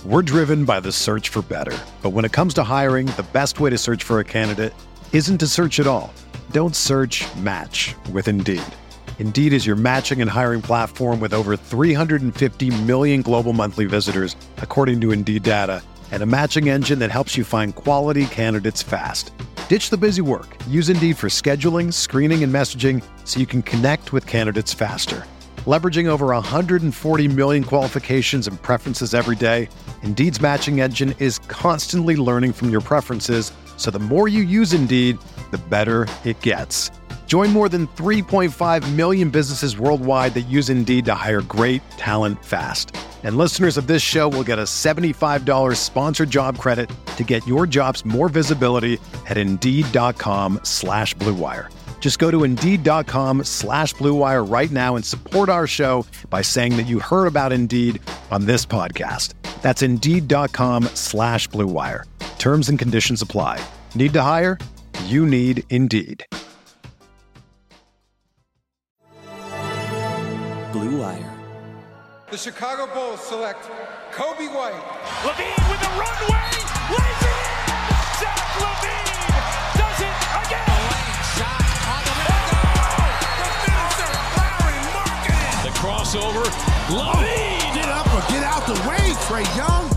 We're driven by the search for better. But when it comes to hiring, the best way to search for a candidate isn't to search at all. Don't search, match with Indeed. Indeed is your matching and hiring platform with over 350 million global monthly visitors, according to Indeed data, and a matching engine that helps you find quality candidates fast. Ditch the busy work. Use Indeed for scheduling, screening, and messaging so you can connect with candidates faster. Leveraging over 140 million qualifications and preferences every day, Indeed's matching engine is constantly learning from your preferences, so the more you use Indeed, the better it gets. Join more than 3.5 million businesses worldwide that use Indeed to hire great talent fast. And listeners of this show will get a $75 sponsored job credit to get your jobs more visibility at Indeed.com/Blue Wire. Just go to Indeed.com/Blue Wire right now and support our show by saying that you heard about Indeed on this podcast. That's Indeed.com/Blue Wire. Terms and conditions apply. Need to hire? You need Indeed. Blue Wire. The Chicago Bulls select Kobe White. LaVine with a runway, lays it in. Zach LaVine does it again. Lane shot on the window. The finisher, Larry Markkinen. The crossover, LaVine. Get up or get out the way, Trae Young.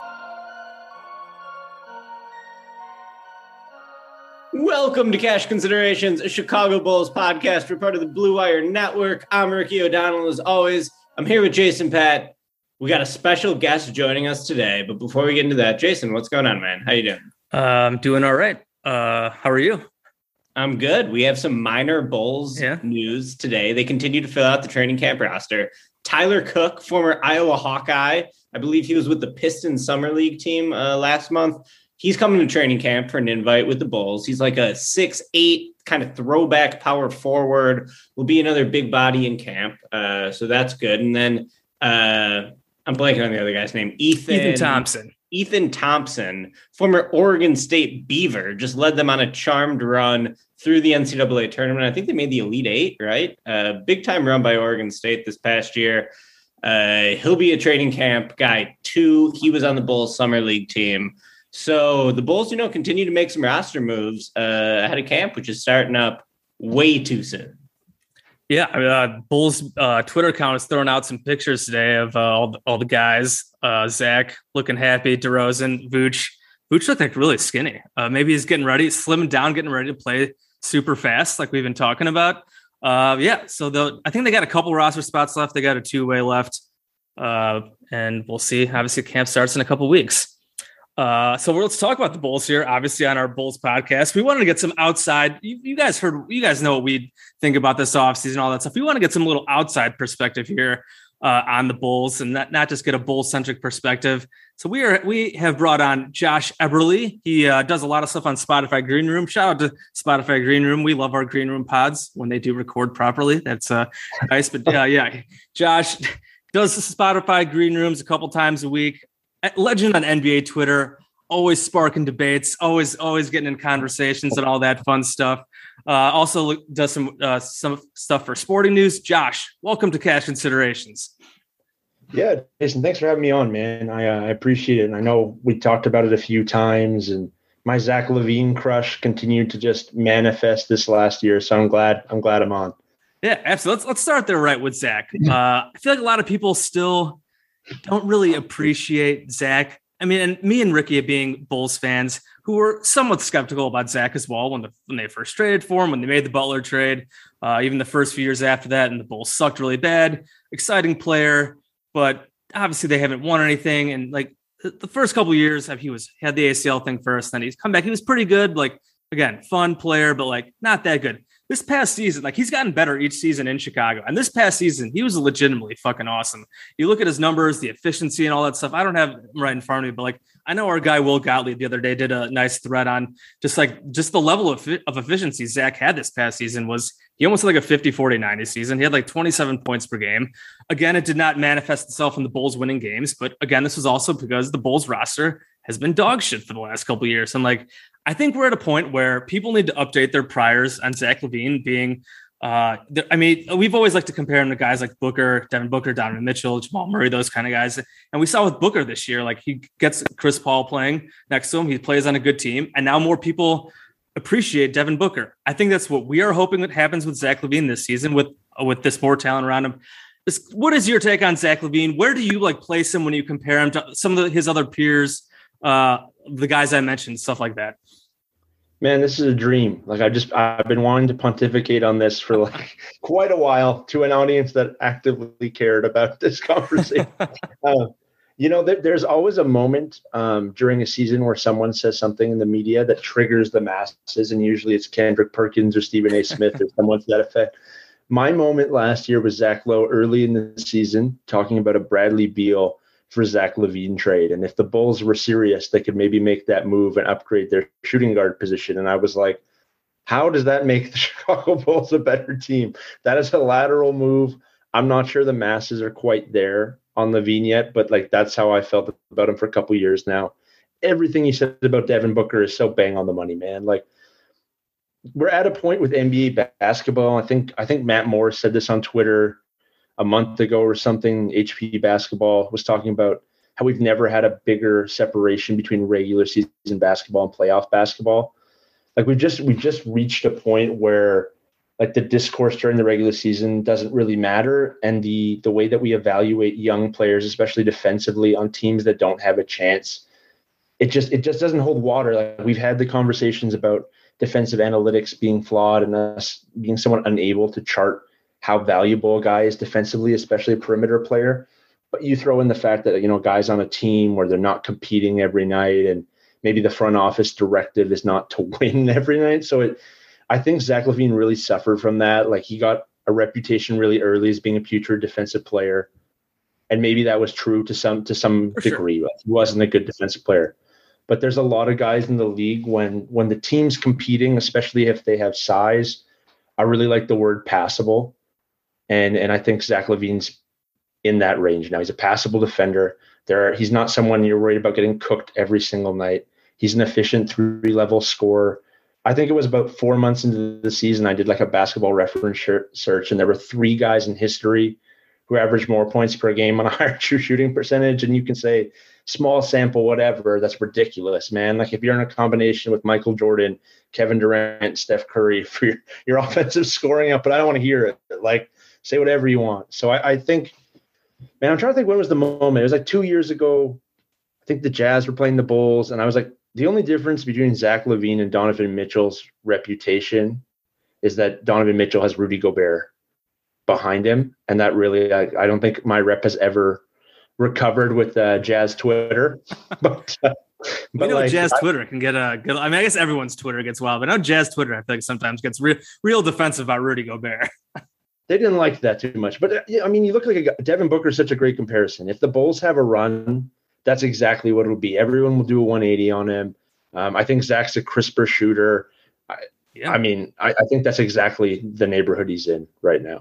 Welcome to Cash Considerations, a Chicago Bulls podcast. We're part of the Blue Wire Network. I'm Ricky O'Donnell. As always, I'm here with Jason Patt. We got a special guest joining us today. But before we get into that, Jason, what's going on, man? How you doing? I'm doing all right. How are you? I'm good. We have some minor Bulls news today. They continue to fill out the training camp roster. Tyler Cook, former Iowa Hawkeye. I believe he was with the Pistons Summer League team last month. He's coming to training camp for an invite with the Bulls. He's like a 6'8", kind of throwback power forward. Will be another big body in camp. So that's good. And then I'm blanking on the other guy's name. Ethan Thompson. Ethan Thompson, former Oregon State Beaver, just led them on a charmed run through the NCAA tournament. I think they made the Elite Eight, right? Big time run by Oregon State this past year. He'll be a training camp guy too. He was on the Bulls Summer League team. So the Bulls, continue to make some roster moves ahead of camp, which is starting up way too soon. Yeah, Bulls Twitter account is throwing out some pictures today of all the guys. Zach looking happy, DeRozan, Vooch. Vooch looked like really skinny. Maybe he's getting ready, slimming down, getting ready to play super fast, like we've been talking about. So I think they got a couple roster spots left. They got a two-way left, and we'll see. Obviously, camp starts in a couple weeks. So let's talk about the Bulls here, obviously on our Bulls podcast. We wanted to get some outside, you guys know what we think about this offseason, all that stuff. We want to get some little outside perspective here on the Bulls and not just get a Bulls-centric perspective. So we have brought on Josh Eberly. He does a lot of stuff on Spotify Green Room. Shout out to Spotify Green Room. We love our Green Room pods when they do record properly. That's nice. But Josh does the Spotify Green Rooms a couple times a week. Legend on NBA Twitter, always sparking debates, always getting in conversations and all that fun stuff. Also does some stuff for Sporting News. Josh, welcome to Cash Considerations. Yeah, Jason, thanks for having me on, man. I appreciate it. And I know we talked about it a few times, and my Zach LaVine crush continued to just manifest this last year. So I'm glad I'm on. Yeah, absolutely. Let's start there right with Zach. I feel like a lot of people still don't really appreciate Zach. I mean, and me and Ricky being Bulls fans who were somewhat skeptical about Zach as well when they first traded for him, when they made the Butler trade, even the first few years after that, and the Bulls sucked really bad. Exciting player, but obviously they haven't won anything. And like the first couple of years, had the ACL thing first, then he's come back. He was pretty good. Like, again, fun player, but like not that good. This past season, like he's gotten better each season in Chicago. And this past season, he was legitimately fucking awesome. You look at his numbers, the efficiency and all that stuff. I don't have him right in front of me, but like I know our guy Will Gottlieb the other day did a nice thread on just the level of efficiency Zach had this past season was he almost had like a 50-40-90 season. He had like 27 points per game. Again, it did not manifest itself in the Bulls winning games, but again, this was also because the Bulls roster has been dog shit for the last couple of years. And like I think we're at a point where people need to update their priors on Zach LaVine being I mean, we've always liked to compare him to guys like Booker, Devin Booker, Donovan Mitchell, Jamal Murray, those kind of guys. And we saw with Booker this year, like he gets Chris Paul playing next to him. He plays on a good team. And now more people appreciate Devin Booker. I think that's what we are hoping that happens with Zach LaVine this season with this more talent around him. What is your take on Zach LaVine? Where do you place him when you compare him to some of his other peers, the guys I mentioned, stuff like that? Man, this is a dream. I've been wanting to pontificate on this for quite a while to an audience that actively cared about this conversation. There's always a moment during a season where someone says something in the media that triggers the masses, and usually it's Kendrick Perkins or Stephen A. Smith or someone to that effect. My moment last year was Zach Lowe early in the season talking about a Bradley Beal for Zach LaVine trade. And if the Bulls were serious, they could maybe make that move and upgrade their shooting guard position. And I was like, how does that make the Chicago Bulls a better team? That is a lateral move. I'm not sure the masses are quite there on LaVine yet, but that's how I felt about him for a couple of years now. Everything he said about Devin Booker is so bang on the money, man. We're at a point with NBA basketball. I think Matt Morris said this on Twitter a month ago or something. HP basketball was talking about how we've never had a bigger separation between regular season basketball and playoff basketball. We've just reached a point where the discourse during the regular season doesn't really matter. And the way that we evaluate young players, especially defensively on teams that don't have a chance, it just doesn't hold water. We've had the conversations about defensive analytics being flawed and us being somewhat unable to chart how valuable a guy is defensively, especially a perimeter player. But you throw in the fact that, guys on a team where they're not competing every night and maybe the front office directive is not to win every night. So I think Zach LaVine really suffered from that. He got a reputation really early as being a putrid defensive player. And maybe that was true to some degree. Sure. He wasn't a good defensive player. But there's a lot of guys in the league when the team's competing, especially if they have size. I really like the word passable. And I think Zach LaVine's in that range now. He's a passable defender. He's not someone you're worried about getting cooked every single night. He's an efficient 3-level scorer. I think it was about 4 months into the season, I did a basketball reference search, and there were 3 guys in history who averaged more points per game on a higher true shooting percentage. And you can say, small sample, whatever, that's ridiculous, man. If you're in a combination with Michael Jordan, Kevin Durant, Steph Curry for your offensive scoring up, but I don't want to hear it. Say whatever you want. So I think, man, I'm trying to think when was the moment. It was 2 years ago. I think the Jazz were playing the Bulls, and I was the only difference between Zach LaVine and Donovan Mitchell's reputation is that Donovan Mitchell has Rudy Gobert behind him. And that really, I don't think my rep has ever recovered with Jazz Twitter. But Jazz Twitter can get a good. I guess everyone's Twitter gets wild, but now Jazz Twitter, I think sometimes gets real defensive about Rudy Gobert. They didn't like that too much. But you look Devin Booker is such a great comparison. If the Bulls have a run, that's exactly what it'll be. Everyone will do a 180 on him. I think Zach's a crisper shooter. I think that's exactly the neighborhood he's in right now.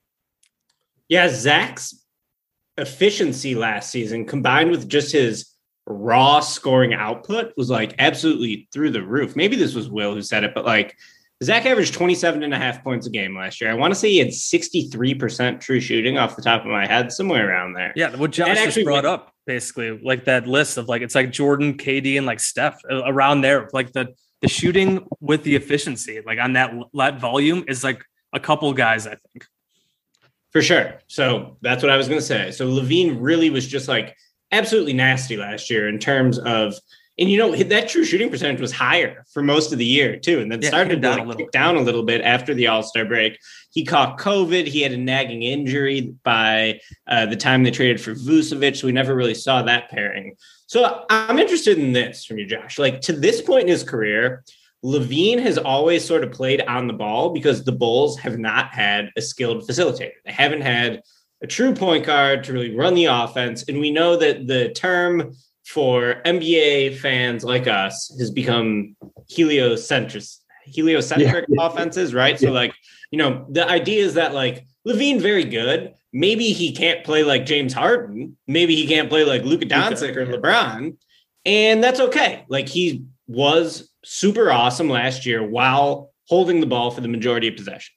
Yeah, Zach's efficiency last season combined with just his raw scoring output was absolutely through the roof. Maybe this was Will who said it, but Zach averaged 27.5 points a game last year. I want to say he had 63% true shooting off the top of my head, somewhere around there. Yeah, what Josh just brought up, basically, that list of it's Jordan, KD, and Steph around there. The shooting with the efficiency, on that volume is a couple guys, I think. For sure. So that's what I was going to say. So LaVine really was just absolutely nasty last year in terms of, and that true shooting percentage was higher for most of the year too. And then started to kick down a little bit after the All-Star break. He caught COVID. He had a nagging injury by the time they traded for Vucevic. So we never really saw that pairing. So I'm interested in this from you, Josh. To this point in his career, LaVine has always sort of played on the ball because the Bulls have not had a skilled facilitator. They haven't had a true point guard to really run the offense. And we know that the term for NBA fans like us has become heliocentric offenses, right? So the idea is that LaVine very good. Maybe he can't play like James Harden. Maybe he can't play like Luka Doncic or LeBron. And that's okay. He was super awesome last year while holding the ball for the majority of possessions.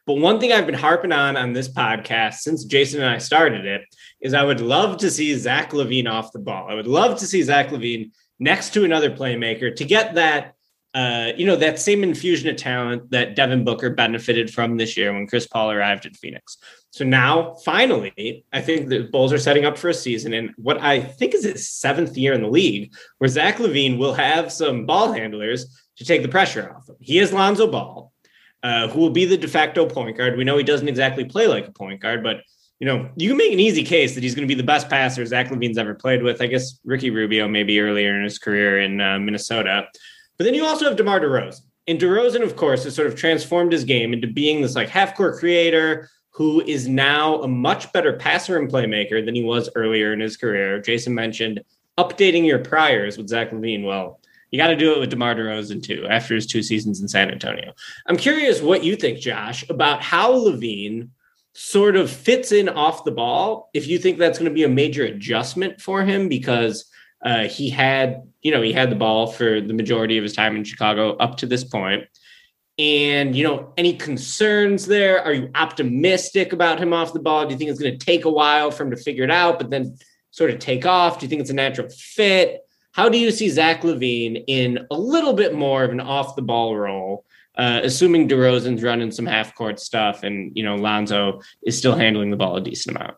But one thing I've been harping on this podcast since Jason and I started it is I would love to see Zach LaVine off the ball. I would love to see Zach LaVine next to another playmaker to get that, that same infusion of talent that Devin Booker benefited from this year when Chris Paul arrived in Phoenix. So now, finally, I think the Bulls are setting up for a season in what I think is his 7th year in the league, where Zach LaVine will have some ball handlers to take the pressure off him. He has Lonzo Ball, who will be the de facto point guard. We know he doesn't exactly play like a point guard, but you can make an easy case that he's going to be the best passer Zach LaVine's ever played with. I guess Ricky Rubio maybe earlier in his career in Minnesota. But then you also have DeMar DeRozan. And DeRozan, of course, has sort of transformed his game into being this like half-court creator who is now a much better passer and playmaker than he was earlier in his career. Jason mentioned updating your priors with Zach LaVine. Well, you got to do it with DeMar DeRozan too, after his 2 seasons in San Antonio. I'm curious what you think, Josh, about how LaVine sort of fits in off the ball. If you think that's going to be a major adjustment for him, because he had the ball for the majority of his time in Chicago up to this point. And, any concerns there? Are you optimistic about him off the ball? Do you think it's going to take a while for him to figure it out, but then sort of take off? Do you think it's a natural fit? How do you see Zach LaVine in a little bit more of an off the ball role, assuming DeRozan's running some half court stuff and, Lonzo is still handling the ball a decent amount?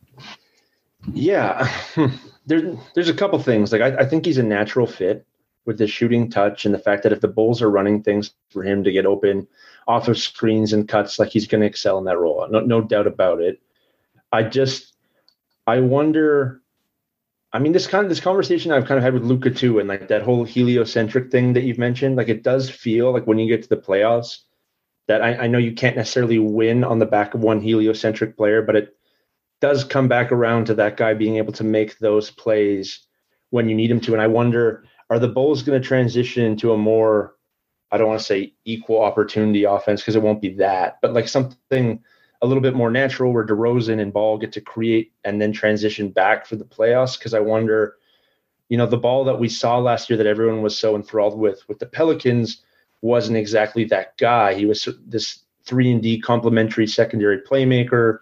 Yeah, there's a couple things. Like I think he's a natural fit with the shooting touch and the fact that if the Bulls are running things for him to get open off of screens and cuts, like he's going to excel in that role. No doubt about it. I wonder, this conversation I've kind of had with Luka too, and like that whole heliocentric thing that you've mentioned, like it does feel like when you get to the playoffs that I know you can't necessarily win on the back of one heliocentric player, but it does come back around to that guy being able to make those plays when you need him to. And I wonder, are the Bulls going to transition into a more, I don't want to say equal opportunity offense because it won't be that, but like something a little bit more natural where DeRozan and Ball get to create and then transition back for the playoffs? Because I wonder, the Ball that we saw last year that everyone was so enthralled with the Pelicans wasn't exactly that guy. He was this 3-and-D complementary secondary playmaker.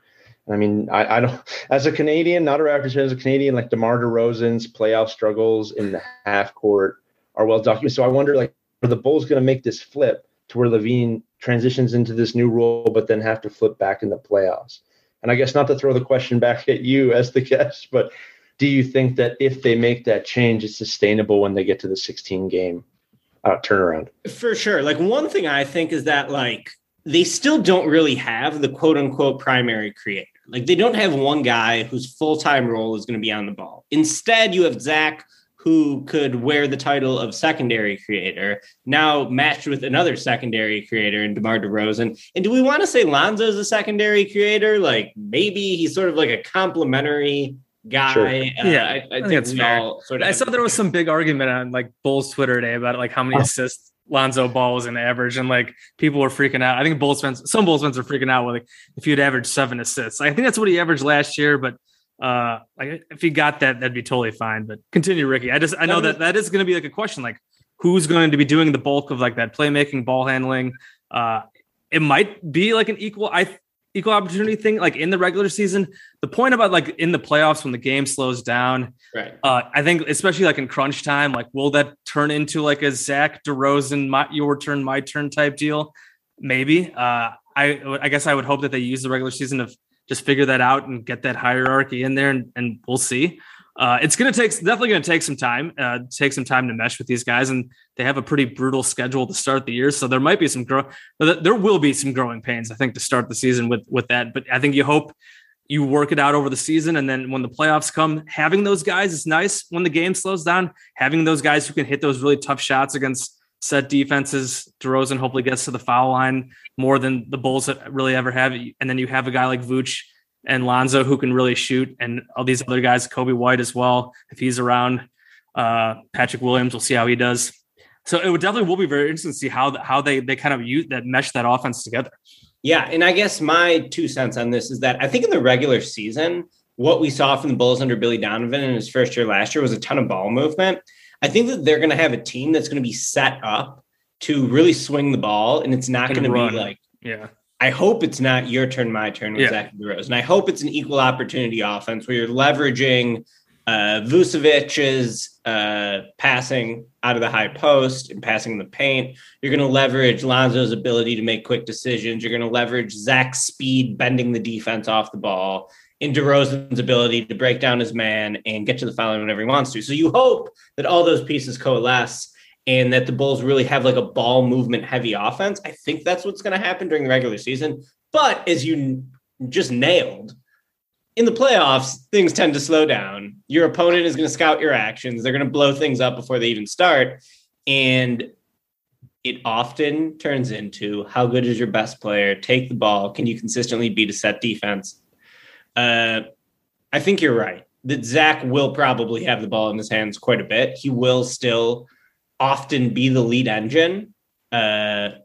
I don't, as a Canadian, not a Raptors fan, as a Canadian, like DeMar DeRozan's playoff struggles in the half court are well documented. So I wonder, like, are the Bulls going to make this flip to where LaVine transitions into this new role, but then have to flip back in the playoffs? And I guess not to throw the question back at you as the guest, but do you think that if they make that change, it's sustainable when they get to the 16-game turnaround? For sure. Like, one thing I think is that, like, they still don't really have the quote unquote primary creator. Like they don't have one guy whose full-time role is going to be on the ball. Instead, you have Zach, who could wear the title of secondary creator, now matched with another secondary creator in DeMar DeRozan. And do we want to say Lonzo's a secondary creator? Like maybe he's sort of like a complimentary guy. Sure. Yeah, I think it's fair. I saw there was some big argument on like Bulls Twitter today about like how many assists Lonzo Ball was an average, and like people were freaking out. I think some Bulls fans are freaking out with like if you'd average 7 assists. I think that's what he averaged last year, but like if he got that, that'd be totally fine. But continue, Ricky. I know that is going to be like a question, like who's going to be doing the bulk of like that playmaking, ball handling. It might be like an equal opportunity thing, like in the regular season. The point about like in the playoffs when the game slows down, right? I think especially like in crunch time, like will that turn into like a Zach DeRozan, your turn, my turn type deal? Maybe. I guess I would hope that they use the regular season to just figure that out and get that hierarchy in there, and we'll see. It's definitely going to take some time. To mesh with these guys, and they have a pretty brutal schedule to start the year. So there might be there will be some growing pains, I think, to start the season with that. But I think you hope you work it out over the season, and then when the playoffs come, having those guys is nice. When the game slows down, having those guys who can hit those really tough shots against set defenses. DeRozan hopefully gets to the foul line more than the Bulls really ever have, and then you have a guy like Vooch and Lonzo who can really shoot, and all these other guys, Kobe White as well, if he's around. Patrick Williams, we'll see how he does. So it will be very interesting to see how they kind of use that, mesh that offense together. Yeah, and I guess my 2 cents on this is that I think in the regular season, what we saw from the Bulls under Billy Donovan in his first year last year was a ton of ball movement. I think that they're going to have a team that's going to be set up to really swing the ball, and it's not going to be like, yeah. I hope it's not your turn, my turn with Zach DeRozan. I hope it's an equal opportunity offense where you're leveraging Vucevic's passing out of the high post and passing in the paint. You're going to leverage Lonzo's ability to make quick decisions. You're going to leverage Zach's speed, bending the defense off the ball, and DeRozan's ability to break down his man and get to the foul line whenever he wants to. So you hope that all those pieces coalesce and that the Bulls really have like a ball movement heavy offense. I think that's what's going to happen during the regular season. But as you just nailed, in the playoffs, things tend to slow down. Your opponent is going to scout your actions. They're going to blow things up before they even start. And it often turns into how good is your best player? Take the ball. Can you consistently beat a set defense? I think you're right that Zach will probably have the ball in his hands quite a bit. He will still often be the lead engine. But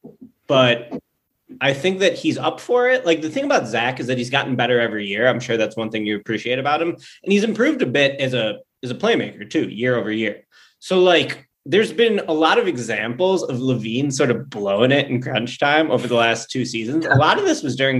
I think that he's up for it. Like the thing about Zach is that he's gotten better every year. I'm sure that's one thing you appreciate about him. And he's improved a bit as a playmaker too, year over year. So like there's been a lot of examples of LaVine sort of blowing it in crunch time over the last 2 seasons. A lot of this was during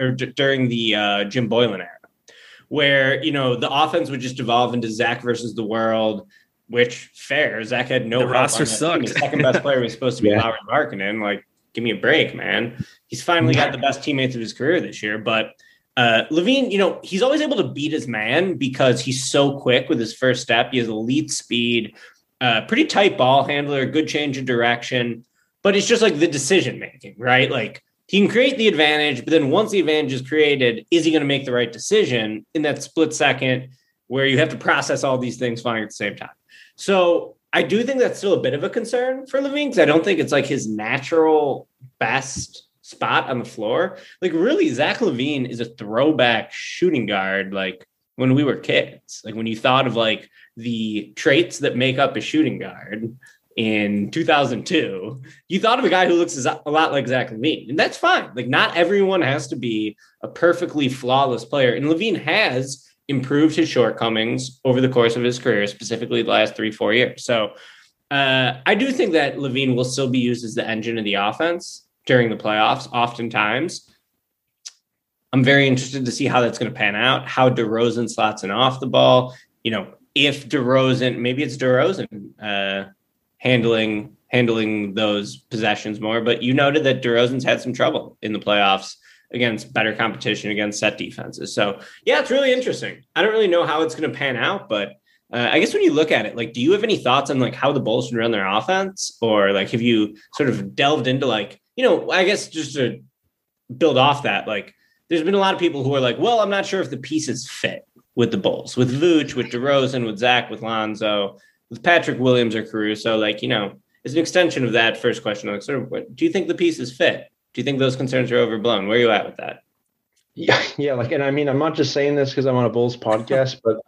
the Jim Boylan era, where, you know, the offense would just devolve into Zach versus the world, which fair. Zach had no roster sucked. The second best player was supposed to be Lauri Markkanen. Like, give me a break, man. He's finally got the best teammates of his career this year. But LaVine, you know, he's always able to beat his man because he's so quick with his first step. He has elite speed, pretty tight ball handler, good change of direction. But it's just like the decision making, right? Like he can create the advantage, but then once the advantage is created, is he going to make the right decision in that split second where you have to process all these things flying at the same time? So I do think that's still a bit of a concern for LaVine because I don't think it's like his natural best spot on the floor. Like really, Zach LaVine is a throwback shooting guard. Like when we were kids, like when you thought of like the traits that make up a shooting guard in 2002, you thought of a guy who looks a lot like Zach LaVine, and that's fine. Like not everyone has to be a perfectly flawless player, and LaVine has improved his shortcomings over the course of his career, specifically the last 3-4 years. So I do think that LaVine will still be used as the engine of the offense during the playoffs, oftentimes. I'm very interested to see how that's going to pan out, how DeRozan slots in off the ball. You know, if DeRozan, maybe it's DeRozan handling those possessions more, but you noted that DeRozan's had some trouble in the playoffs against better competition, against set defenses. So yeah, it's really interesting. I don't really know how it's going to pan out, but I guess when you look at it, like, do you have any thoughts on like how the Bulls should run their offense? Or like, have you sort of delved into like, you know, I guess just to build off that, like there's been a lot of people who are like, well, I'm not sure if the pieces fit with the Bulls, with Vooch, with DeRozan, with Zach, with Lonzo, with Patrick Williams or Caruso. Like, you know, as an extension of that first question, like sort of, what, do you think the pieces fit? Do you think those concerns are overblown? Where are you at with that? Yeah. Like, and I mean, I'm not just saying this because I'm on a Bulls podcast, but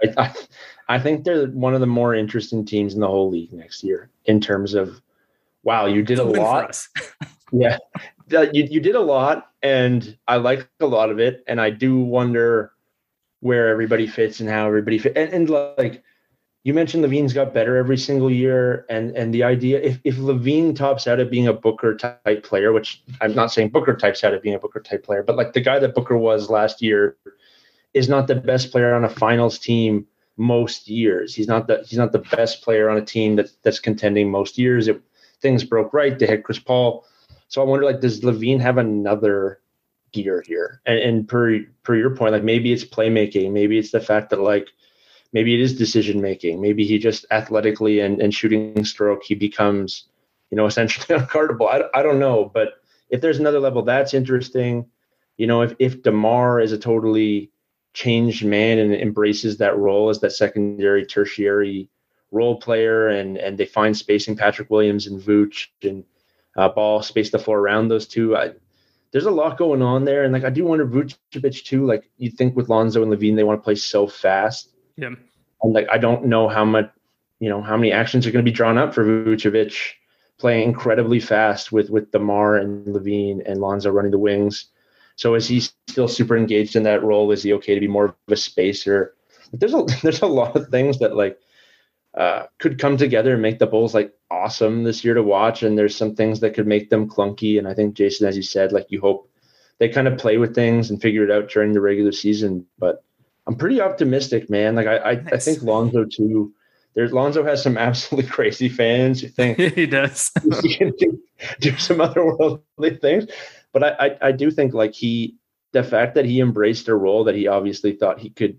I think they're one of the more interesting teams in the whole league next year in terms of, wow, you did a lot. Yeah, you did a lot, and I like a lot of it, and I do wonder where everybody fits and how everybody fits. And like you mentioned, LaVine's got better every single year, and the idea if LaVine tops out at being a Booker type player, which I'm not saying Booker types out at being a Booker type player, but like the guy that Booker was last year is not the best player on a finals team most years. He's not the best player on a team that's contending most years. Things broke right. They had Chris Paul. So I wonder, like, does LaVine have another gear here? And per your point, like maybe it's playmaking, maybe it's the fact that like maybe it is decision making. Maybe he just athletically and shooting stroke, he becomes, you know, essentially unguardable. I don't know, but if there's another level, that's interesting. You know, if DeMar is a totally changed man and embraces that role as that secondary, tertiary role player, and they find spacing Patrick Williams and Vooch and ball space the floor around those two. There's a lot going on there, and like I do wonder Vucevic too. Like you think with Lonzo and LaVine, they want to play so fast. Yeah. And like I don't know how many actions are going to be drawn up for Vucevic playing incredibly fast with DeMar and LaVine and Lonzo running the wings. So is he still super engaged in that role? Is he okay to be more of a spacer? There's a lot of things that like could come together and make the Bulls like awesome this year to watch. And there's some things that could make them clunky. And I think, Jason, as you said, like you hope they kind of play with things and figure it out during the regular season. But I'm pretty optimistic, man. Like I think Lonzo too. Lonzo has some absolutely crazy fans who think he does. he can do some otherworldly things. But I do think like the fact that he embraced a role that he obviously thought he could,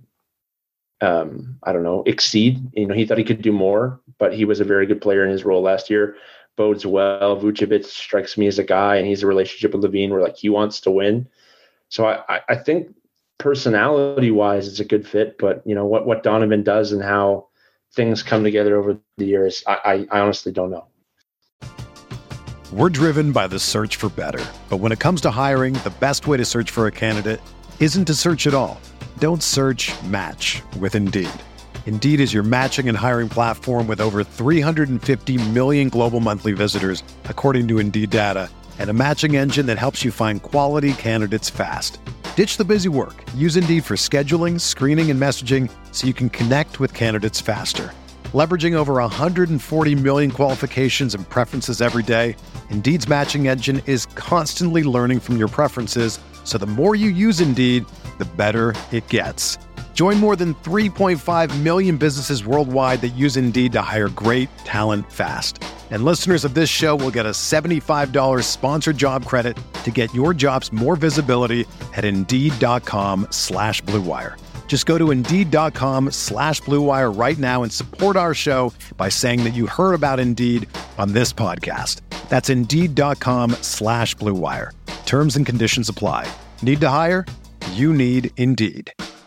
exceed. He thought he could do more, but he was a very good player in his role last year. Bodes well. Vucevic strikes me as a guy, and he's a relationship with LaVine where like he wants to win. So I think personality wise, it's a good fit. But what Donovan does and how things come together over the years, I honestly don't know. We're driven by the search for better, but when it comes to hiring, the best way to search for a candidate isn't to search at all. Don't search, match with Indeed. Indeed is your matching and hiring platform with over 350 million global monthly visitors, according to Indeed data, and a matching engine that helps you find quality candidates fast. Ditch the busy work. Use Indeed for scheduling, screening, and messaging so you can connect with candidates faster. Leveraging over 140 million qualifications and preferences every day, Indeed's matching engine is constantly learning from your preferences, so the more you use Indeed, the better it gets. Join more than 3.5 million businesses worldwide that use Indeed to hire great talent fast. And listeners of this show will get a $75 sponsored job credit to get your jobs more visibility at Indeed.com/Blue Wire. Just go to Indeed.com/Blue Wire right now and support our show by saying that you heard about Indeed on this podcast. That's Indeed.com/Blue Wire. Terms and conditions apply. Need to hire? You need Indeed.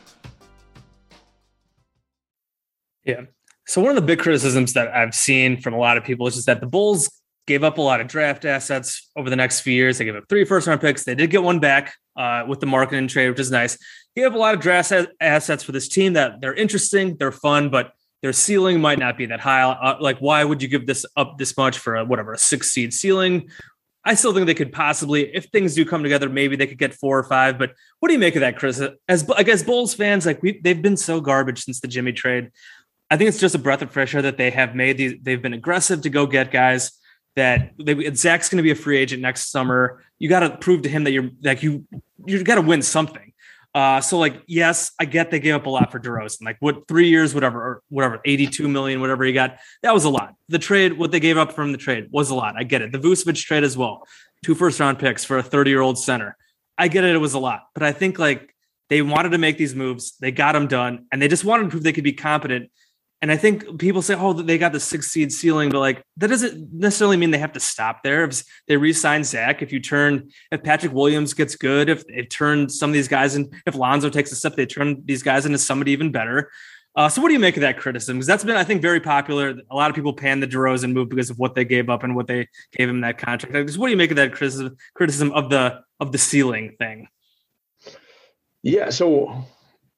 Yeah. So one of the big criticisms that I've seen from a lot of people is just that the Bulls gave up a lot of draft assets over the next few years. They gave up 3 first-round picks. They did get one back with the marketing trade, which is nice. They gave up a lot of draft assets for this team that they're interesting, they're fun, but their ceiling might not be that high. Like, why would you give this up this much for a 6-seed ceiling? I still think they could possibly, if things do come together, maybe they could get 4 or 5. But what do you make of that, Chris? As Bulls fans, like they've been so garbage since the Jimmy trade. I think it's just a breath of fresh air that they have made these. They've been aggressive to go get guys Zach's going to be a free agent next summer. You got to prove to him that you got to win something. So like, yes, I get they gave up a lot for DeRozan, like 3 years, whatever, 82 million, whatever he got. That was a lot. The trade, what they gave up from the trade was a lot. I get it. The Vucevic trade as well. 2 first-round picks for a 30-year-old center. I get it. It was a lot, but I think like they wanted to make these moves. They got them done, and they just wanted to prove they could be competent. And I think people say, oh, they got the 6-seed ceiling, but like that doesn't necessarily mean they have to stop there. If they re-sign Zach, if Patrick Williams gets good, if they turn some of these guys in, if Lonzo takes a step, they turn these guys into somebody even better. So what do you make of that criticism? Because that's been, I think, very popular. A lot of people pan the DeRozan move because of what they gave up and what they gave him that contract. Just what do you make of that criticism of the ceiling thing? Yeah, so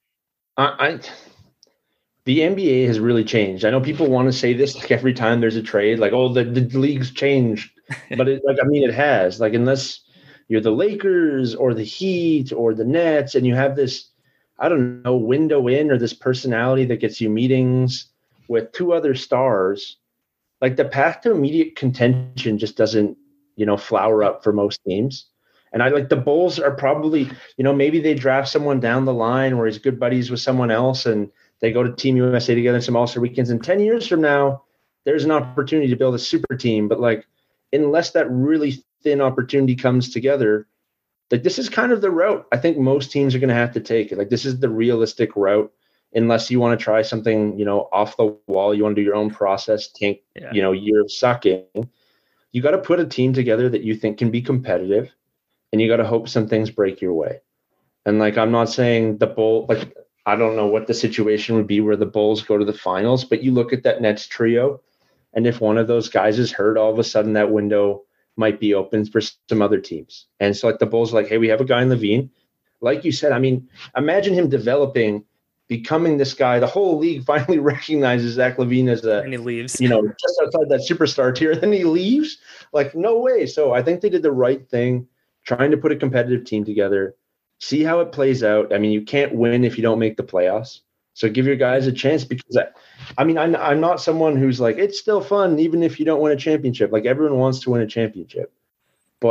the NBA has really changed. I know people want to say this like every time there's a trade, like, oh, the league's changed. But it has. Like, unless you're the Lakers or the Heat or the Nets and you have this, I don't know, window in or this personality that gets you meetings with 2 other stars, like the path to immediate contention just doesn't, flower up for most teams. And I like the Bulls are probably, maybe they draft someone down the line where he's good buddies with someone else and they go to Team USA together in some All-Star weekends. And 10 years from now, there's an opportunity to build a super team. But like, unless that really thin opportunity comes together, like this is kind of the route I think most teams are going to have to take. Like this is the realistic route, unless you want to try something, off the wall. You want to do your own process, year of sucking. You got to put a team together that you think can be competitive, and you got to hope some things break your way. And like, I'm not saying the Bulls, like, I don't know what the situation would be where the Bulls go to the finals, but you look at that Nets trio, and if one of those guys is hurt, all of a sudden that window might be open for some other teams. And so like the Bulls are like, hey, we have a guy in LaVine. Like you said, I mean, imagine him becoming this guy. The whole league finally recognizes Zach LaVine as and he leaves, just outside that superstar tier, and then he leaves. Like, no way. So I think they did the right thing, trying to put a competitive team together. See how it plays out. I mean, you can't win if you don't make the playoffs. So give your guys a chance, because I'm not someone who's like, it's still fun even if you don't win a championship. Like, everyone wants to win a championship. But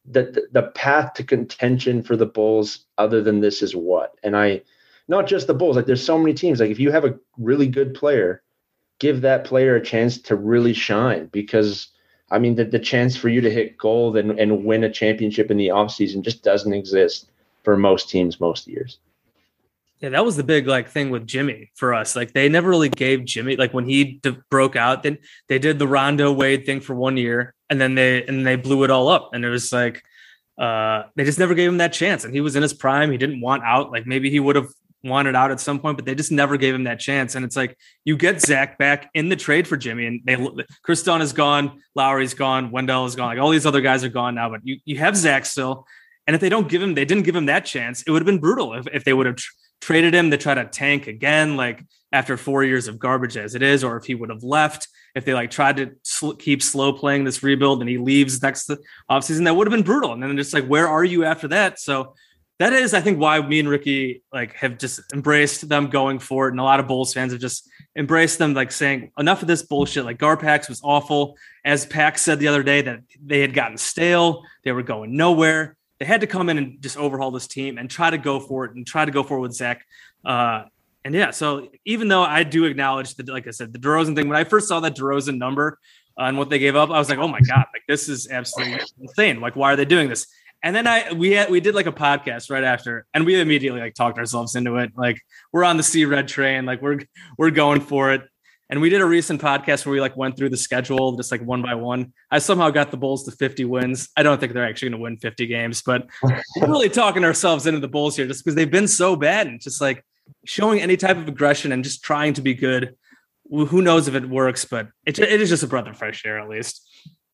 the path to contention for the Bulls other than this is what? And not just the Bulls, like there's so many teams. Like if you have a really good player, give that player a chance to really shine, because I mean, the chance for you to hit gold and win a championship in the offseason just doesn't exist for most teams most years. Yeah, that was the big thing with Jimmy for us. Like they never really gave Jimmy, like when he broke out, then they did the Rondo Wade thing for 1 year, and then they blew it all up. And it was like they just never gave him that chance. And he was in his prime. He didn't want out. Like maybe he would have wanted out at some point, but they just never gave him that chance. And it's like you get Zach back in the trade for Jimmy, and Chris Dunn is gone, Lowry's gone, Wendell is gone, like all these other guys are gone now, but you have Zach still. And if they didn't give him that chance, it would have been brutal if they would have traded him to try to tank again, like after 4 years of garbage as it is, or if he would have left, if they tried to keep slow playing this rebuild and he leaves next offseason, that would have been brutal. And then just where are you after that? So that is, I think, why me and Ricky have just embraced them going for it. And a lot of Bulls fans have just embraced them, saying enough of this bullshit. Like Garpax was awful. As Pax said the other day, that they had gotten stale. They were going nowhere. They had to come in and just overhaul this team and try to go for it with Zach. And yeah, so even though I do acknowledge that, like I said, the DeRozan thing, when I first saw that DeRozan number and what they gave up, I was like, oh my God, this is absolutely insane. Why are they doing this? And then we did a podcast right after, and we immediately talked ourselves into it. We're on the C Red train, we're going for it. And we did a recent podcast where we went through the schedule just one by one. I somehow got the Bulls to 50 wins. I don't think they're actually going to win 50 games, but we're really talking ourselves into the Bulls here just because they've been so bad, and just showing any type of aggression and just trying to be good. Who knows if it works, but it is just a breath of fresh air at least.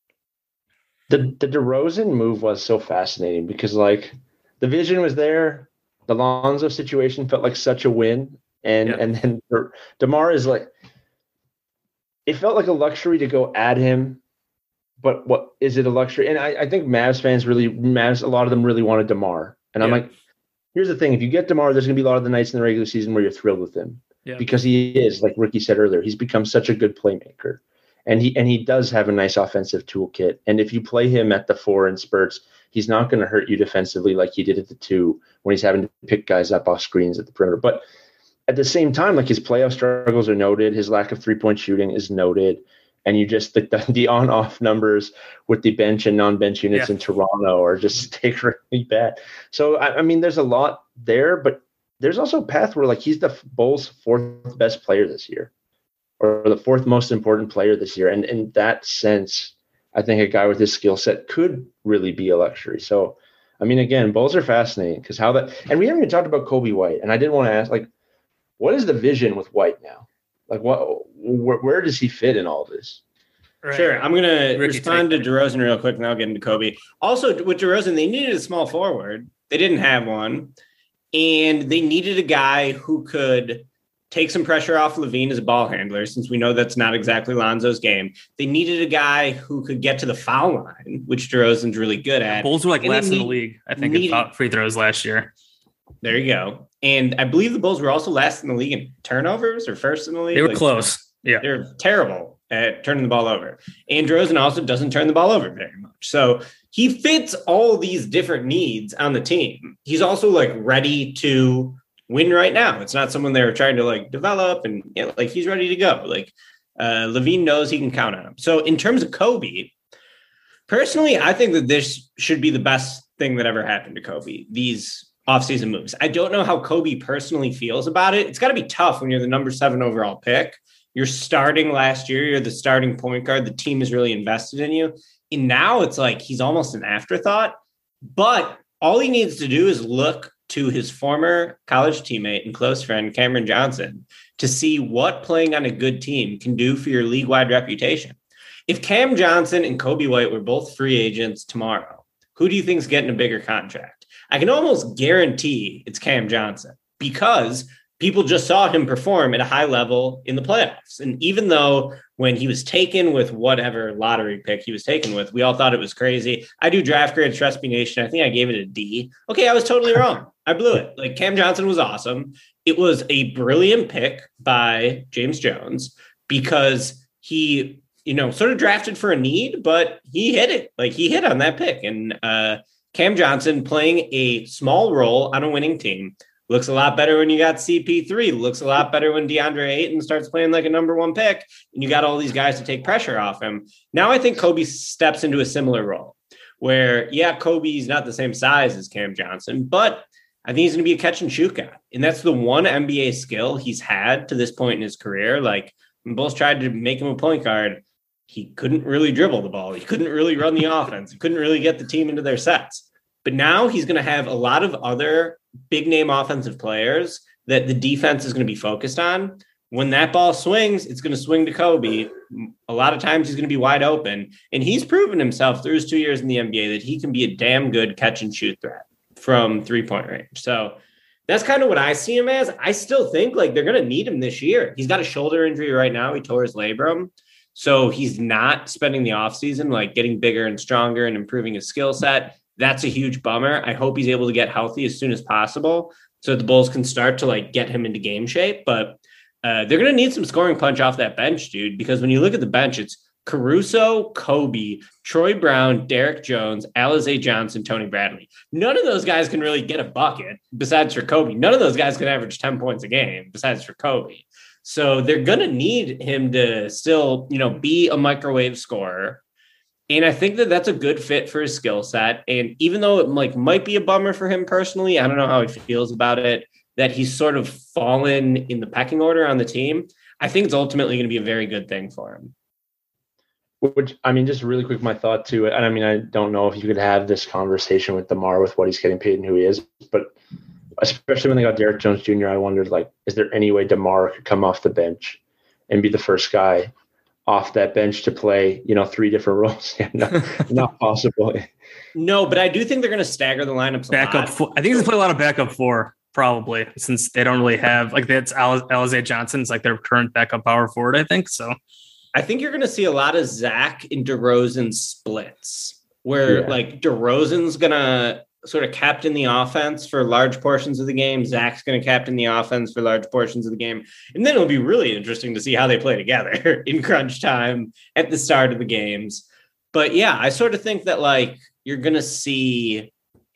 The DeRozan move was so fascinating because the vision was there. The Lonzo situation felt like such a win. And then DeMar is it felt like a luxury to go add him, but what is it a luxury? And I think Mavs fans a lot of them really wanted DeMar. And I'm like, here's the thing. If you get DeMar, there's going to be a lot of the nights in the regular season where you're thrilled with him because he is, like Ricky said earlier, he's become such a good playmaker. And he does have a nice offensive toolkit. And if you play him at the 4 in spurts, he's not going to hurt you defensively like he did at the 2 when he's having to pick guys up off screens at the perimeter. But at the same time, his playoff struggles are noted. His lack of 3-point shooting is noted. And you just the on-off numbers with the bench and non-bench units in Toronto are just take really bad. So, I mean, there's a lot there, but there's also a path where he's the Bulls' 4th best player this year, or the 4th most important player this year. And in that sense, I think a guy with his skill set could really be a luxury. So, I mean, again, Bulls are fascinating because and we haven't even talked about Kobe White. And I did want to ask, what is the vision with White now? Where does he fit in all this? Right. Sure. I'm going to respond to DeRozan real quick, and I'll get into Kobe. Also, with DeRozan, they needed a small forward. They didn't have one. And they needed a guy who could take some pressure off LaVine as a ball handler, since we know that's not exactly Lonzo's game. They needed a guy who could get to the foul line, which DeRozan's really good at. Bulls were last in the league, I think, in free throws last year. There you go. And I believe the Bulls were also last in the league in turnovers, or first in the league. They were close. Yeah. They're terrible at turning the ball over. And DeRozan also doesn't turn the ball over very much. So he fits all these different needs on the team. He's also ready to win right now. It's not someone they're trying to develop, and he's ready to go. LaVine knows he can count on him. So in terms of Kobe, personally, I think that this should be the best thing that ever happened to Kobe. These offseason moves. I don't know how Kobe personally feels about it. It's got to be tough when you're the number 7 overall pick. You're starting last year. You're the starting point guard. The team is really invested in you. And now it's he's almost an afterthought. But all he needs to do is look to his former college teammate and close friend, Cameron Johnson, to see what playing on a good team can do for your league-wide reputation. If Cam Johnson and Kobe White were both free agents tomorrow, who do you think is getting a bigger contract? I can almost guarantee it's Cam Johnson, because people just saw him perform at a high level in the playoffs. And even though when he was taken with whatever lottery pick he was taken with, we all thought it was crazy. I do draft grades for SB Nation. I think I gave it a D. Okay, I was totally wrong. I blew it. Cam Johnson was awesome. It was a brilliant pick by James Jones because he sort of drafted for a need, but he hit it. Like he hit on that pick. And Cam Johnson playing a small role on a winning team looks a lot better when you got CP3, looks a lot better when DeAndre Ayton starts playing like a number one pick and you got all these guys to take pressure off him. Now I think Kobe steps into a similar role where, Kobe's not the same size as Cam Johnson, but I think he's going to be a catch and shoot guy. And that's the one NBA skill he's had to this point in his career. Like when Bulls tried to make him a point guard, he couldn't really dribble the ball. He couldn't really run the offense. He couldn't really get the team into their sets. But now he's going to have a lot of other big name offensive players that the defense is going to be focused on. When that ball swings, it's going to swing to Kobe. A lot of times he's going to be wide open. And he's proven himself through his 2 years in the NBA that he can be a damn good catch and shoot threat from 3-point range. So that's kind of what I see him as. I still think like they're going to need him this year. He's got a shoulder injury right now. He tore his labrum. So he's not spending the offseason like getting bigger and stronger and improving his skill set. That's a huge bummer. I hope he's able to get healthy as soon as possible so that the Bulls can start to like get him into game shape. But they're going to need some scoring punch off that bench, dude, because when you look at the bench, it's Caruso, Kobe, Troy Brown, Derek Jones, Alize Johnson, Tony Bradley. None of those guys can really get a bucket besides for Kobe. None of those guys can average 10 points a game besides for Kobe. So they're going to need him to still, be a microwave scorer. And I think that that's a good fit for his skill set. And even though it might be a bummer for him personally, I don't know how he feels about it, that he's sort of fallen in the pecking order on the team. I think it's ultimately going to be a very good thing for him. Just really quick, my thought to it. And I don't know if you could have this conversation with DeMar with what he's getting paid and who he is, but especially when they got Derek Jones Jr., I wondered, is there any way DeMar could come off the bench and be the first guy off that bench to play, 3 different roles? Not possible. No, but I do think they're going to stagger the lineups. Backup four. I think he's going to play a lot of backup 4, probably, since they don't really have that's Alize Johnson's like their current backup power forward, I think. So I think you're going to see a lot of Zach and DeRozan splits where DeRozan's going to sort of captain the offense for large portions of the game. Zach's going to captain the offense for large portions of the game. And then it'll be really interesting to see how they play together in crunch time at the start of the games. But I sort of think that you're going to see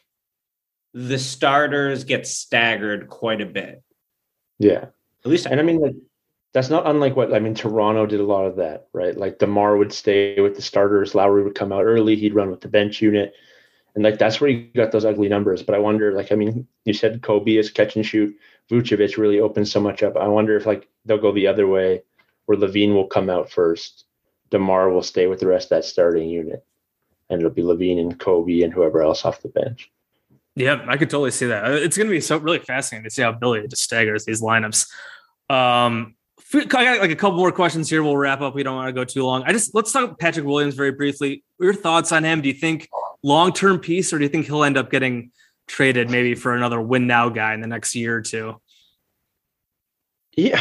the starters get staggered quite a bit. Yeah. At least that's not unlike what, Toronto did a lot of that, right? Like DeMar would stay with the starters. Lowry would come out early. He'd run with the bench unit. And that's where you got those ugly numbers. But I wonder, you said Kobe is catch and shoot. Vucevic really opens so much up. I wonder if they'll go the other way where LaVine will come out first. DeMar will stay with the rest of that starting unit. And it'll be LaVine and Kobe and whoever else off the bench. Yeah, I could totally see that. It's going to be really fascinating to see how Billy just staggers these lineups. I got a couple more questions here. We'll wrap up. We don't want to go too long. Let's talk Patrick Williams very briefly. Your thoughts on him? Do you think long-term piece, or do you think he'll end up getting traded maybe for another win now guy in the next year or two? Yeah.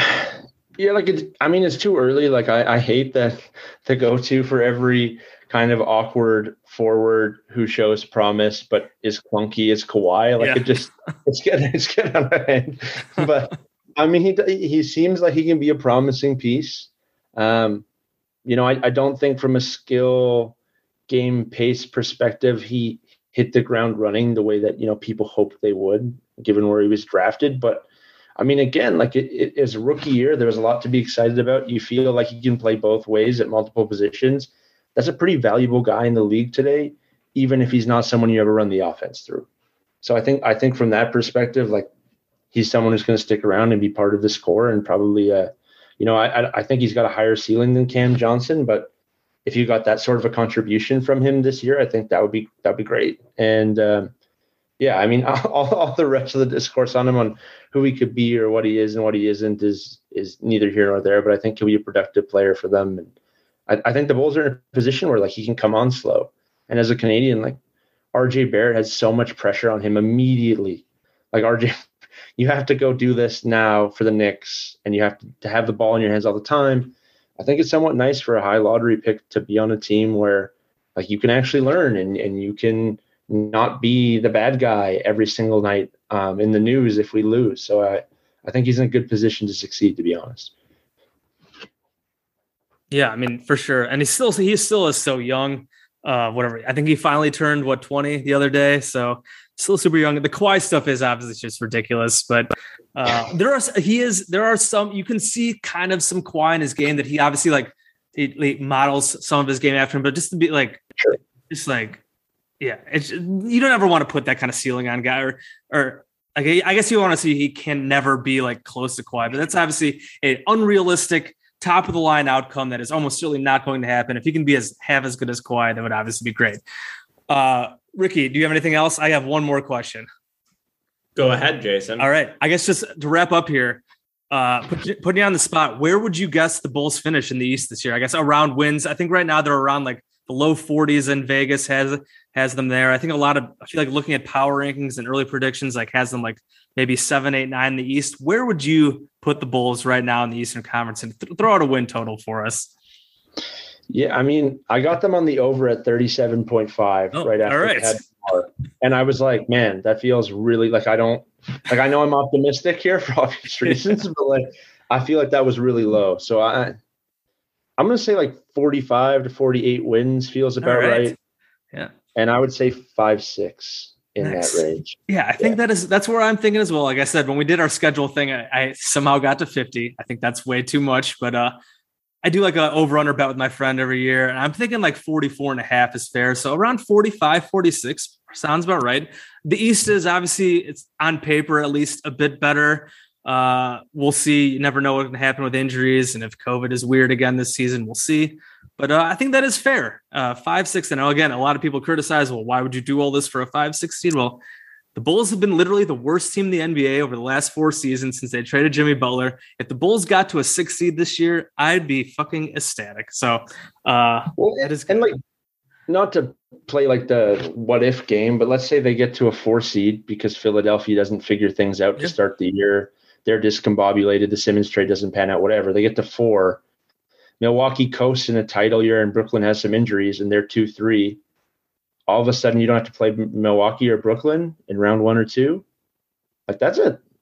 It's too early. I hate that the go-to for every kind of awkward forward who shows promise but is clunky is Kawhi. It's getting on my head. But he seems like he can be a promising piece. I don't think from a skill game pace perspective he hit the ground running the way that people hoped they would, given where he was drafted. But again, it is a rookie year. There was a lot to be excited about. You feel like he can play both ways at multiple positions. That's a pretty valuable guy in the league today, even if he's not someone you ever run the offense through. So I think from that perspective, he's someone who's going to stick around and be part of the score, and probably, I think he's got a higher ceiling than Cam Johnson, but if you got that sort of a contribution from him this year, I think that'd be great. And all the rest of the discourse on him on who he could be or what he is and what he isn't is neither here nor there, but I think he'll be a productive player for them. And I think the Bulls are in a position where he can come on slow. And as a Canadian, RJ Barrett has so much pressure on him immediately. RJ, you have to go do this now for the Knicks, and you have to have the ball in your hands all the time. I think it's somewhat nice for a high lottery pick to be on a team where you can actually learn and you can not be the bad guy every single night in the news if we lose. So I think he's in a good position to succeed, to be honest. Yeah, I mean, for sure. And he still is so young. Whatever. I think he finally turned 20 the other day. So still super young. The Kawhi stuff is obviously just ridiculous, but there are some, you can see kind of some Kawhi in his game that he obviously like, he models some of his game after him, but just to be like, sure. Just like, yeah, you don't ever want to put that kind of ceiling on guy or like, I guess you want to see he can never be like close to Kawhi, but that's obviously an unrealistic top of the line outcome that is almost certainly not going to happen. If he can be have as good as Kawhi, that would obviously be great. Ricky, do you have anything else? I have one more question. Go ahead, Jason. All right. I guess just to wrap up here, putting you on the spot, where would you guess the Bulls finish in the East this year? I guess around wins. I think right now they're around like the low 40s, and Vegas has them there. I think I feel like looking at power rankings and early predictions, like has them like maybe 7, 8, 9 in the East. Where would you put the Bulls right now in the Eastern Conference, and throw out a win total for us? Yeah, I mean, I got them on the over at 37.5 right after they had power. And I was like, man, that feels really like I know I'm optimistic here for obvious reasons, but like I feel like that was really low. So I'm going to say like 45 to 48 wins feels about right. Yeah. And I would say 5-6 in that range. Yeah, I think that's where I'm thinking as well. Like I said, when we did our schedule thing, I somehow got to 50. I think that's way too much, but I do like a over-under bet with my friend every year, and I'm thinking like 44.5 is fair. So around 45, 46 sounds about right. The East is obviously, it's on paper at least a bit better. We'll see. You never know what can happen with injuries, and if COVID is weird again this season, we'll see. But I think that is fair. 5-6. And again, a lot of people criticize, well, why would you do all this for a 5-6 seed? Well, the Bulls have been literally the worst team in the NBA over the last 4 seasons since they traded Jimmy Butler. If the Bulls got to a 6 seed this year, I'd be fucking ecstatic. So that is good. And like, not to play like the what if game, but let's say they get to a 4 seed because Philadelphia doesn't figure things out to start the year. They're discombobulated. The Simmons trade doesn't pan out, whatever. They get to 4. Milwaukee coasts in a title year and Brooklyn has some injuries and they're 2-3. All of a sudden you don't have to play Milwaukee or Brooklyn in round 1 or 2. Like that's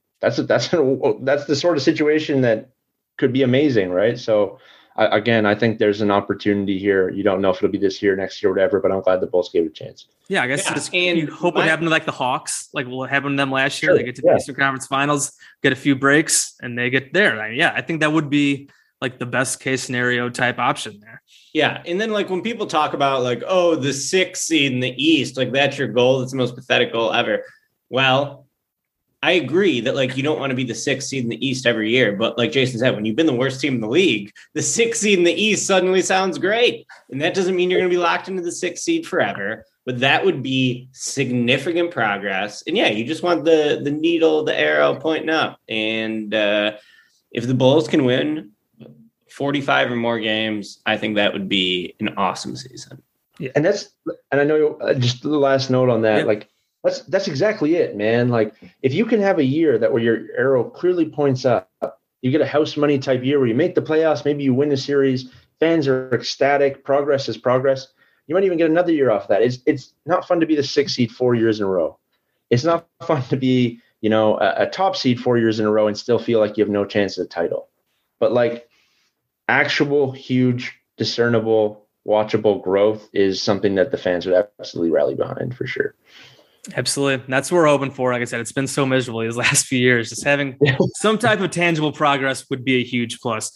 the sort of situation that could be amazing. Right. So I think there's an opportunity here. You don't know if it'll be this year, next year, whatever, but I'm glad the Bulls gave it a chance. Yeah. I guess you hope what happened to like the Hawks, like what happened to them last year. Sure, they get to the Eastern Conference Finals, get a few breaks and they get there. I think that would be like the best case scenario type option there. Yeah. And then like when people talk about like, oh, the 6th seed in the East, like that's your goal. That's the most pathetic goal ever. Well, I agree that like you don't want to be the 6th seed in the East every year. But like Jason said, when you've been the worst team in the league, the 6th seed in the East suddenly sounds great. And that doesn't mean you're going to be locked into the 6th seed forever. But that would be significant progress. And yeah, you just want the needle, the arrow pointing up. And if the Bulls can win 45 or more games, I think that would be an awesome season. Yeah. And I know just the last note on that, like that's exactly it, man. Like if you can have a year where your arrow clearly points up, you get a house money type year where you make the playoffs, maybe you win the series, fans are ecstatic, progress is progress. You might even get another year off that. It's not fun to be the 6th seed 4 years in a row. It's not fun to be, a top seed 4 years in a row and still feel like you have no chance at a title. But like, actual huge, discernible, watchable growth is something that the fans would absolutely rally behind for sure. Absolutely. That's what we're hoping for. Like I said, it's been so miserable these last few years. Just having some type of tangible progress would be a huge plus.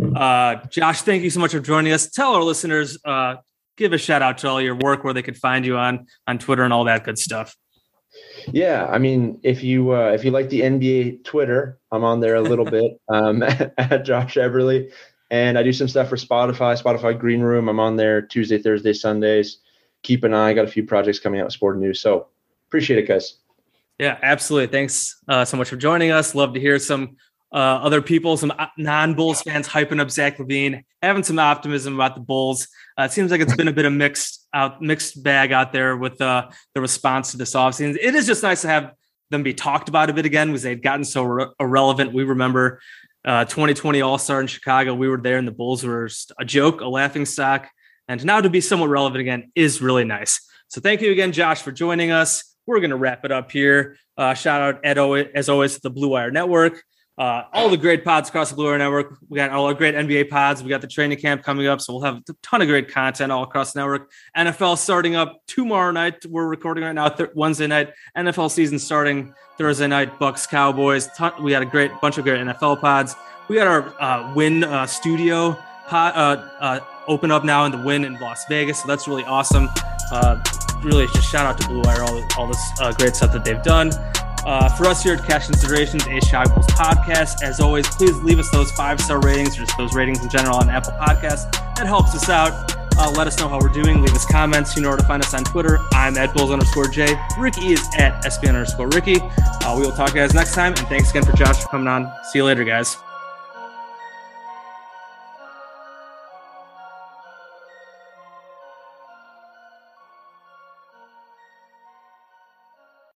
Josh, thank you so much for joining us. Tell our listeners, give a shout out to all your work, where they could find you on Twitter and all that good stuff. Yeah, I mean, if you like the NBA Twitter, I'm on there a little bit at Josh Eberly. And I do some stuff for Spotify Green Room. I'm on there Tuesday, Thursday, Sundays. Keep an eye. I got a few projects coming out with Sport News. So appreciate it, guys. Yeah, absolutely. Thanks so much for joining us. Love to hear some other people, some non-Bulls fans hyping up Zach LaVine, having some optimism about the Bulls. It seems like it's been a bit of mixed bag out there with the response to this offseason. It is just nice to have them be talked about a bit again because they'd gotten so irrelevant. We remember 2020 All-Star in Chicago. We were there and the Bulls were a joke, a laughing stock. And now to be somewhat relevant again is really nice. So thank you again, Josh, for joining us. We're going to wrap it up here. Shout out, as always, to the Blue Wire Network. all the great pods across the Blue Wire Network. We got all our great NBA pods. We got the training camp coming up, so we'll have a ton of great content all across the network. NFL starting up tomorrow night. We're recording right now, Wednesday night. NFL season starting Thursday night. Bucks, Cowboys. We got a bunch of great NFL pods. We got our Win Studio pod open up now in the Win in Las Vegas, so that's really awesome. Really, just shout out to Blue Wire, all this great stuff that they've done. For us here at Cash Considerations, a Chicago Bulls podcast, as always, please leave us those 5-star ratings or just those ratings in general on Apple Podcasts. That helps us out. Let us know how we're doing. Leave us comments. You know where to find us on Twitter. I'm at Bulls_J. Ricky is at SB_Ricky. We will talk to you guys next time. And thanks again for Josh for coming on. See you later, guys.